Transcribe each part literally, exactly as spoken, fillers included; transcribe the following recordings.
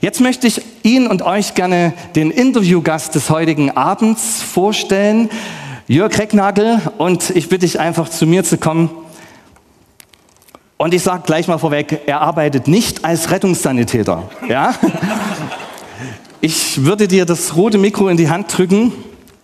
Jetzt möchte ich Ihnen und euch gerne den Interviewgast des heutigen Abends vorstellen, Jörg Recknagel, und ich bitte dich einfach zu mir zu kommen. Und ich sage gleich mal vorweg, er arbeitet nicht als Rettungssanitäter. Ja? Ich würde dir das rote Mikro in die Hand drücken.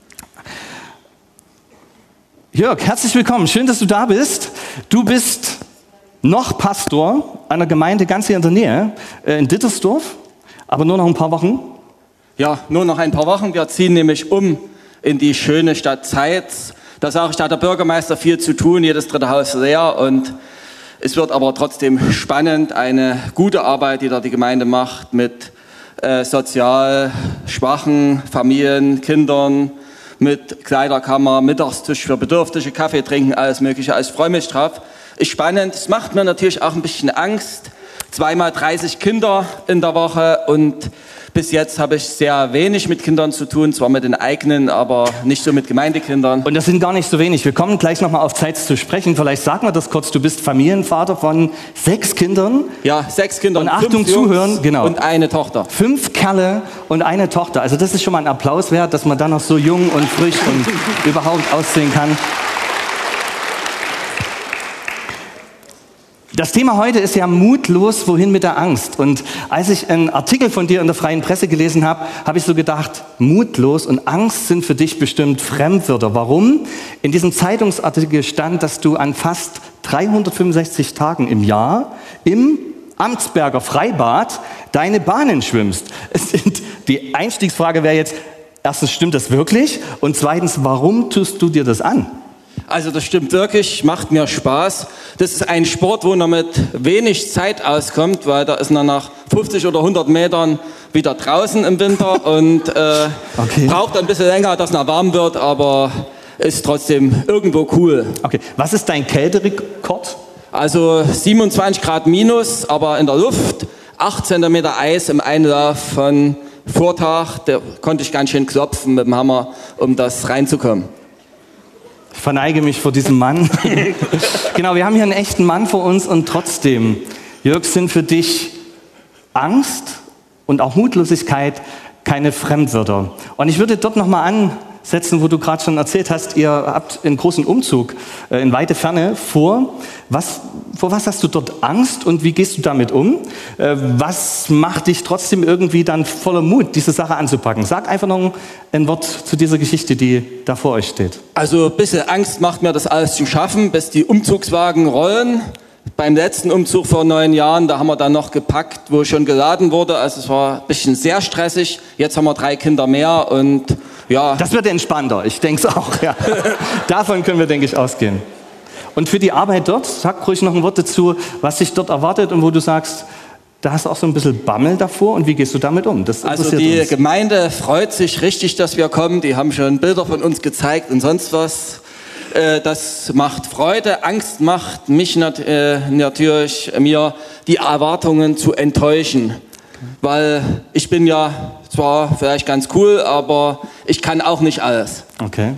Jörg, herzlich willkommen. Schön, dass du da bist. Du bist noch Pastor einer Gemeinde ganz hier in der Nähe, in Dittersdorf, aber nur noch ein paar Wochen. Ja, nur noch ein paar Wochen. Wir ziehen nämlich um in die schöne Stadt Zeitz. Da sage ich, da hat der Bürgermeister viel zu tun, jedes dritte Haus leer, und es wird aber trotzdem spannend. Eine gute Arbeit, die da die Gemeinde macht mit äh, sozial schwachen Familien, Kindern, mit Kleiderkammer, Mittagstisch für Bedürftige, Kaffee trinken, alles Mögliche. Also ich freue mich drauf. Ist spannend. Es macht mir natürlich auch ein bisschen Angst. Zweimal dreißig Kinder in der Woche, und bis jetzt habe ich sehr wenig mit Kindern zu tun, zwar mit den eigenen, aber nicht so mit Gemeindekindern. Und das sind gar nicht so wenig. Wir kommen gleich nochmal auf Zeitz zu sprechen. Vielleicht sagen wir das kurz. Du bist Familienvater von sechs Kindern. Ja, sechs Kinder. Und Achtung, zuhören, genau. Und eine Tochter. Fünf Kerle und eine Tochter. Also das ist schon mal ein Applaus wert, dass man dann noch so jung und frisch und überhaupt aussehen kann. Das Thema heute ist ja mutlos, wohin mit der Angst. Und als ich einen Artikel von dir in der Freien Presse gelesen habe, habe ich so gedacht, mutlos und Angst sind für dich bestimmt Fremdwörter. Warum? In diesem Zeitungsartikel stand, dass du an fast dreihundertfünfundsechzig Tagen im Jahr im Amtsberger Freibad deine Bahnen schwimmst. Es sind, die Einstiegsfrage wäre jetzt, erstens, stimmt das wirklich? Und zweitens, warum tust du dir das an? Also das stimmt wirklich, macht mir Spaß. Das ist ein Sport, wo man mit wenig Zeit auskommt, weil da ist man nach fünfzig oder hundert Metern wieder draußen im Winter und äh, okay. braucht ein bisschen länger, dass es warm wird, aber ist trotzdem irgendwo cool. Okay, was ist dein Kälterekord? Also siebenundzwanzig Grad minus, aber in der Luft, acht Zentimeter Eis im Einlauf von Vortag. Da konnte ich ganz schön klopfen mit dem Hammer, um das reinzukommen. Ich verneige mich vor diesem Mann. Genau, wir haben hier einen echten Mann vor uns, und trotzdem, Jörg, sind für dich Angst und auch Mutlosigkeit keine Fremdwörter. Und ich würde dort nochmal ansetzen, wo du gerade schon erzählt hast, ihr habt einen großen Umzug äh, in weite Ferne vor. Was, vor was hast du dort Angst und wie gehst du damit um? Äh, was macht dich trotzdem irgendwie dann voller Mut, diese Sache anzupacken? Sag einfach noch ein Wort zu dieser Geschichte, die da vor euch steht. Also ein bisschen Angst macht mir das alles zu schaffen, bis die Umzugswagen rollen. Beim letzten Umzug vor neun Jahren, da haben wir dann noch gepackt, wo schon geladen wurde. Also es war ein bisschen sehr stressig. Jetzt haben wir drei Kinder mehr und ja. Das wird entspannter, ich denke es auch. Ja. Davon können wir, denke ich, ausgehen. Und für die Arbeit dort, sag ruhig noch ein Wort dazu, was dich dort erwartet und wo du sagst, da hast du auch so ein bisschen Bammel davor, und wie gehst du damit um? Das also die uns. Gemeinde freut sich richtig, dass wir kommen. Die haben schon Bilder von uns gezeigt und sonst was. Das macht Freude. Angst macht mich nat- äh, natürlich, mir die Erwartungen zu enttäuschen. Weil ich bin ja zwar vielleicht ganz cool, aber ich kann auch nicht alles. Okay.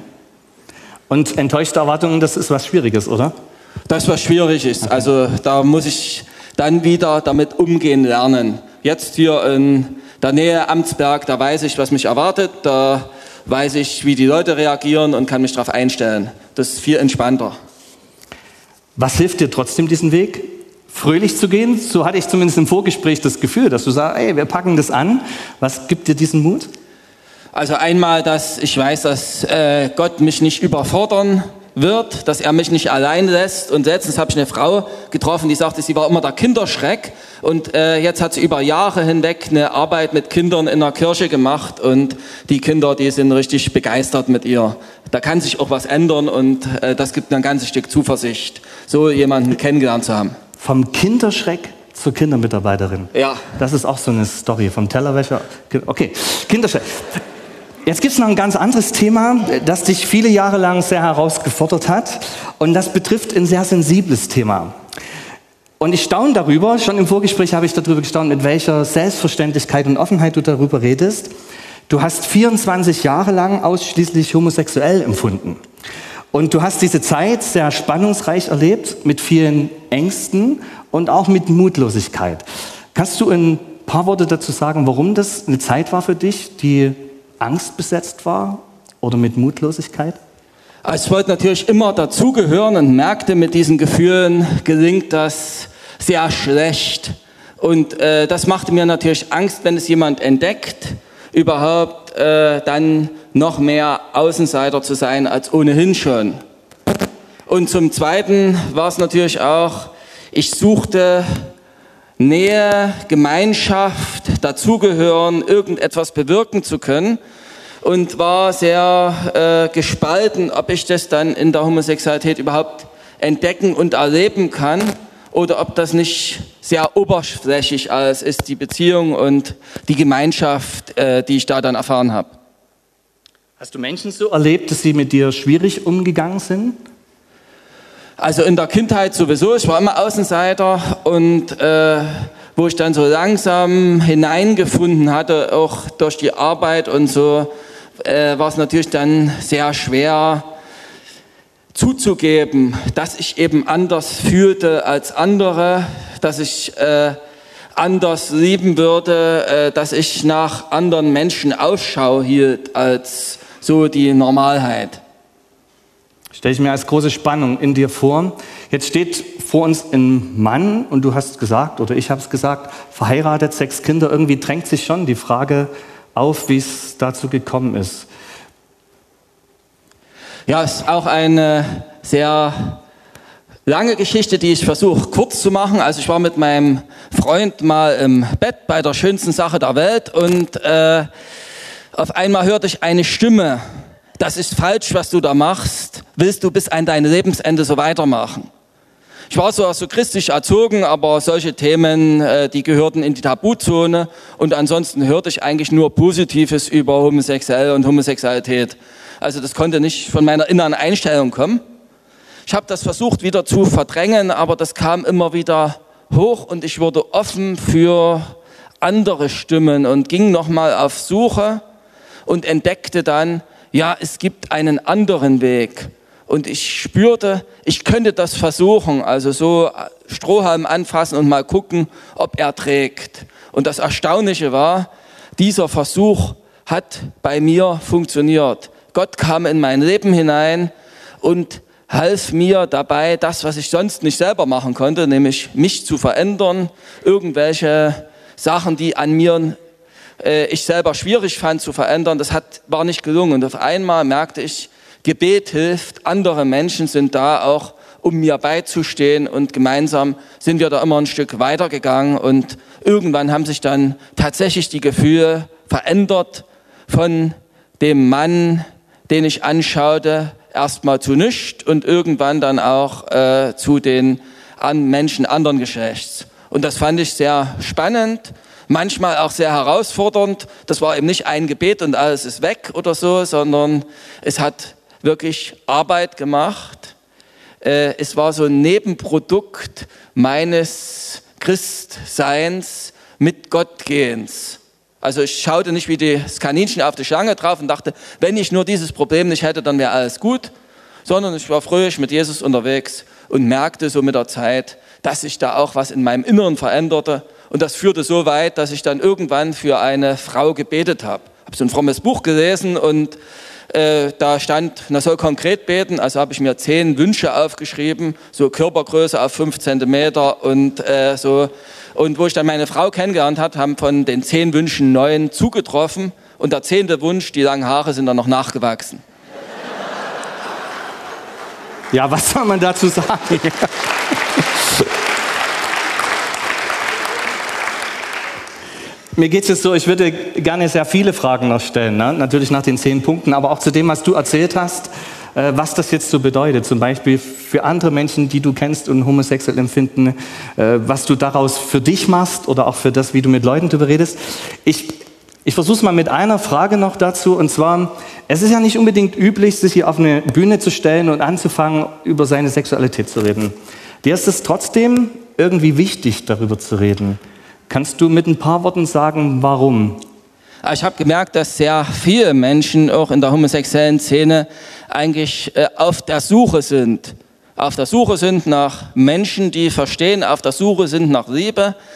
Und enttäuschte Erwartungen, das ist was Schwieriges, oder? Das ist was Schwieriges. Okay. Also da muss ich dann wieder damit umgehen lernen. Jetzt hier in der Nähe Amtsberg, da weiß ich, was mich erwartet. Da weiß ich, wie die Leute reagieren und kann mich darauf einstellen. Das ist viel entspannter. Was hilft dir trotzdem, diesen Weg fröhlich zu gehen? So hatte ich zumindest im Vorgespräch das Gefühl, dass du sagst, ey, wir packen das an. Was gibt dir diesen Mut? Also einmal, dass ich weiß, dass äh, Gott mich nicht überfordern wird, dass er mich nicht allein lässt. Und letztens habe ich eine Frau getroffen, die sagte, sie war immer der Kinderschreck. Und äh, jetzt hat sie über Jahre hinweg eine Arbeit mit Kindern in der Kirche gemacht. Und die Kinder, die sind richtig begeistert mit ihr. Da kann sich auch was ändern, und äh, das gibt mir ein ganzes Stück Zuversicht, so jemanden kennengelernt zu haben. Vom Kinderschreck zur Kindermitarbeiterin. Ja. Das ist auch so eine Story, vom Tellerwäscher. Okay, Kinderschreck. Jetzt gibt es noch ein ganz anderes Thema, das dich viele Jahre lang sehr herausgefordert hat. Und das betrifft ein sehr sensibles Thema. Und ich staune darüber, schon im Vorgespräch habe ich darüber gestaunt, mit welcher Selbstverständlichkeit und Offenheit du darüber redest. Du hast vierundzwanzig Jahre lang ausschließlich homosexuell empfunden. Und du hast diese Zeit sehr spannungsreich erlebt, mit vielen Ängsten und auch mit Mutlosigkeit. Kannst du ein paar Worte dazu sagen, warum das eine Zeit war für dich, die angstbesetzt war oder mit Mutlosigkeit? Also ich wollte natürlich immer dazugehören und merkte, mit diesen Gefühlen gelingt das sehr schlecht. Und äh, das machte mir natürlich Angst, wenn es jemand entdeckt, überhaupt äh, dann noch mehr Außenseiter zu sein als ohnehin schon. Und zum Zweiten war es natürlich auch, ich suchte Nähe, Gemeinschaft, dazugehören, irgendetwas bewirken zu können und war sehr äh, gespalten, ob ich das dann in der Homosexualität überhaupt entdecken und erleben kann oder ob das nicht sehr oberflächlich alles ist, die Beziehung und die Gemeinschaft, äh, die ich da dann erfahren habe. Hast du Menschen so erlebt, dass sie mit dir schwierig umgegangen sind? Also in der Kindheit sowieso, ich war immer Außenseiter und äh, wo ich dann so langsam hineingefunden hatte, auch durch die Arbeit und so, äh, war es natürlich dann sehr schwer zuzugeben, dass ich eben anders fühlte als andere, dass ich äh, anders lieben würde, äh, dass ich nach anderen Menschen Ausschau hielt als so die Normalheit. Stelle ich mir als große Spannung in dir vor. Jetzt steht vor uns ein Mann und du hast gesagt, oder ich habe es gesagt, verheiratet, sechs Kinder. Irgendwie drängt sich schon die Frage auf, wie es dazu gekommen ist. Ja, es ist auch eine sehr lange Geschichte, die ich versuche kurz zu machen. Also ich war mit meinem Freund mal im Bett bei der schönsten Sache der Welt und äh, auf einmal hörte ich eine Stimme. Das ist falsch, was du da machst. Willst du bis an dein Lebensende so weitermachen? Ich war so, so christlich erzogen, aber solche Themen, äh, die gehörten in die Tabuzone. Und ansonsten hörte ich eigentlich nur Positives über Homosexuell und Homosexualität. Also das konnte nicht von meiner inneren Einstellung kommen. Ich habe das versucht wieder zu verdrängen, aber das kam immer wieder hoch und ich wurde offen für andere Stimmen und ging nochmal auf Suche und entdeckte dann, ja, es gibt einen anderen Weg. Und ich spürte, ich könnte das versuchen, also so Strohhalm anfassen und mal gucken, ob er trägt. Und das Erstaunliche war, dieser Versuch hat bei mir funktioniert. Gott kam in mein Leben hinein und half mir dabei, das, was ich sonst nicht selber machen konnte, nämlich mich zu verändern, irgendwelche Sachen, die an mir ich selber schwierig fand zu verändern, das hat, war nicht gelungen. Und auf einmal merkte ich, Gebet hilft, andere Menschen sind da auch, um mir beizustehen und gemeinsam sind wir da immer ein Stück weitergegangen und irgendwann haben sich dann tatsächlich die Gefühle verändert von dem Mann, den ich anschaute, erstmal zu nichts und irgendwann dann auch äh, zu den an Menschen anderen Geschlechts. Und das fand ich sehr spannend. Manchmal auch sehr herausfordernd. Das war eben nicht ein Gebet und alles ist weg oder so, sondern es hat wirklich Arbeit gemacht. Es war so ein Nebenprodukt meines Christseins mit Gottgehens. Also ich schaute nicht wie das Kaninchen auf die Schlange drauf und dachte, wenn ich nur dieses Problem nicht hätte, dann wäre alles gut. Sondern ich war fröhlich mit Jesus unterwegs und merkte so mit der Zeit, dass sich da auch was in meinem Inneren veränderte. Und das führte so weit, dass ich dann irgendwann für eine Frau gebetet habe. Ich habe so ein frommes Buch gelesen und äh, da stand, man soll konkret beten. Also habe ich mir zehn Wünsche aufgeschrieben, so Körpergröße auf fünf Zentimeter und äh, so. Und wo ich dann meine Frau kennengelernt habe, haben von den zehn Wünschen neun zugetroffen. Und der zehnte Wunsch, die langen Haare sind dann noch nachgewachsen. Ja, was soll man dazu sagen? Mir geht es jetzt so, ich würde gerne sehr viele Fragen noch stellen, ne? Natürlich nach den zehn Punkten, aber auch zu dem, was du erzählt hast, äh, was das jetzt so bedeutet, zum Beispiel für andere Menschen, die du kennst und homosexuell empfinden, äh, was du daraus für dich machst oder auch für das, wie du mit Leuten darüber redest. Ich, ich versuche es mal mit einer Frage noch dazu, und zwar, es ist ja nicht unbedingt üblich, sich hier auf eine Bühne zu stellen und anzufangen, über seine Sexualität zu reden. Dir ist es trotzdem irgendwie wichtig, darüber zu reden. Kannst du mit ein paar Worten sagen, warum? Ich habe gemerkt, dass sehr viele Menschen auch in der homosexuellen Szene eigentlich äh, auf der Suche sind. Auf der Suche sind nach Menschen, die verstehen, auf der Suche sind nach Liebe.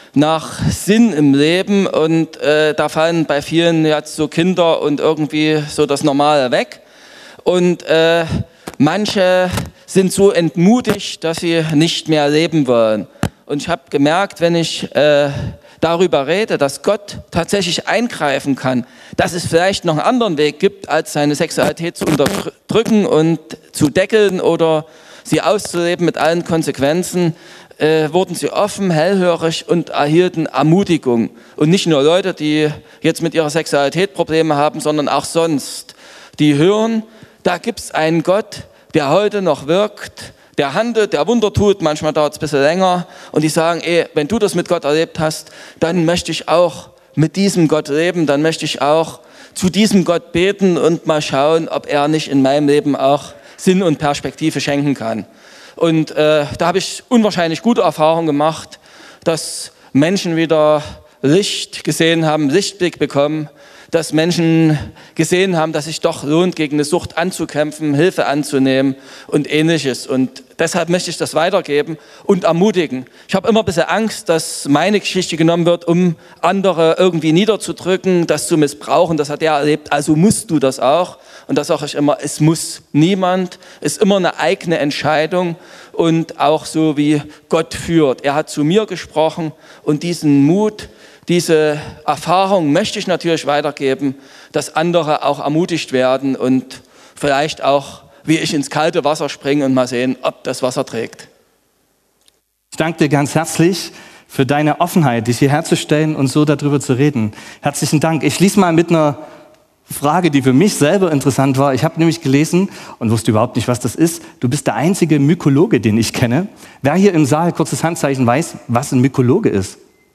nach Sinn im Leben und äh, da fallen bei vielen jetzt so Kinder und irgendwie so das Normale weg. Und äh, manche sind so entmutigt, dass sie nicht mehr leben wollen. Und ich habe gemerkt, wenn ich äh, darüber rede, dass Gott tatsächlich eingreifen kann, dass es vielleicht noch einen anderen Weg gibt, als seine Sexualität zu unterdrücken und zu deckeln oder sie auszuleben mit allen Konsequenzen, äh, wurden sie offen, hellhörig und erhielten Ermutigung. Und nicht nur Leute, die jetzt mit ihrer Sexualität Probleme haben, sondern auch sonst. Die hören, da gibt es einen Gott, der heute noch wirkt, der handelt, der Wunder tut, manchmal dauert es ein bisschen länger. Und die sagen, ey, wenn du das mit Gott erlebt hast, dann möchte ich auch mit diesem Gott leben, dann möchte ich auch zu diesem Gott beten und mal schauen, ob er nicht in meinem Leben auch Sinn und Perspektive schenken kann. Und äh, da habe ich unwahrscheinlich gute Erfahrungen gemacht, dass Menschen wieder Licht gesehen haben, Lichtblick bekommen, dass Menschen gesehen haben, dass sich doch lohnt, gegen eine Sucht anzukämpfen, Hilfe anzunehmen und Ähnliches. Und deshalb möchte ich das weitergeben und ermutigen. Ich habe immer ein bisschen Angst, dass meine Geschichte genommen wird, um andere irgendwie niederzudrücken, das zu missbrauchen. Das hat er erlebt, also musst du das auch. Und da sage ich immer, es muss niemand, es ist immer eine eigene Entscheidung und auch so, wie Gott führt. Er hat zu mir gesprochen und diesen Mut, diese Erfahrung möchte ich natürlich weitergeben, dass andere auch ermutigt werden und vielleicht auch, wie ich, ins kalte Wasser springen und mal sehen, ob das Wasser trägt. Ich danke dir ganz herzlich für deine Offenheit, dich hierher zu stellen und so darüber zu reden. Herzlichen Dank. Ich schließe mal mit einer Frage, die für mich selber interessant war. Ich habe nämlich gelesen und wusste überhaupt nicht, was das ist. Du bist der einzige Mykologe, den ich kenne. Wer hier im Saal, kurzes Handzeichen, weiß, was ein Mykologe ist?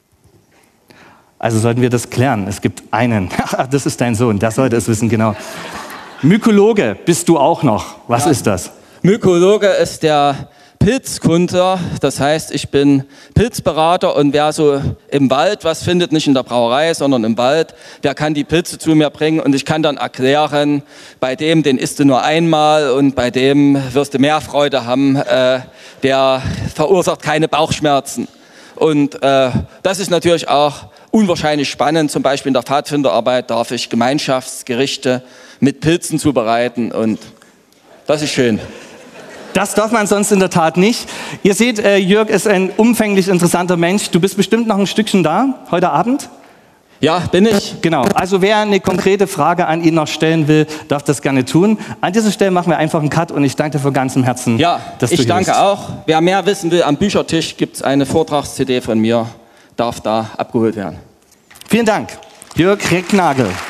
Also sollten wir das klären. Es gibt einen. Das ist dein Sohn, der sollte es wissen, genau. Mykologe bist du auch noch. Was ja. ist das? Mykologe ist der Pilzkundler. Das heißt, ich bin Pilzberater und wer so im Wald was findet, nicht in der Brauerei, sondern im Wald, der kann die Pilze zu mir bringen und ich kann dann erklären, bei dem, den isst du nur einmal und bei dem wirst du mehr Freude haben. Äh, der verursacht keine Bauchschmerzen. Und äh, das ist natürlich auch unwahrscheinlich spannend. Zum Beispiel in der Pfadfinderarbeit darf ich Gemeinschaftsgerichte mit Pilzen zubereiten und das ist schön. Das darf man sonst in der Tat nicht. Ihr seht, äh, Jörg ist ein umfänglich interessanter Mensch. Du bist bestimmt noch ein Stückchen da, heute Abend? Ja, bin ich. Genau, also wer eine konkrete Frage an ihn noch stellen will, darf das gerne tun. An dieser Stelle machen wir einfach einen Cut und ich danke dir von ganzem Herzen, ja, dass du ich hier danke bist. auch. Wer mehr wissen will, am Büchertisch gibt es eine Vortrags-C D von mir, darf da abgeholt werden. Vielen Dank, Jörg Recknagel.